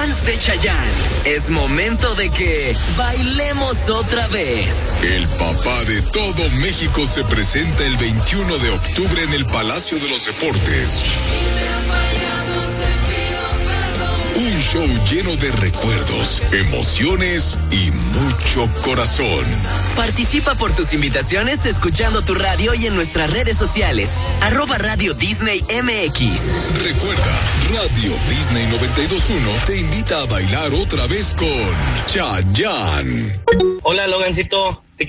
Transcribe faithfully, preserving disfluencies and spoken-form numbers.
fans de Chayanne, es momento de que bailemos otra vez. El papá de todo México se presenta el veintiuno de octubre en el Palacio de los Deportes. Un show lleno de recuerdos, emociones y mucho corazón. Participa por tus invitaciones escuchando tu radio y en nuestras redes sociales. Arroba Radio Disney M X. Recuerda, Radio Disney noventa y dos punto uno te invita a bailar otra vez con Chayanne. Hola, Logancito.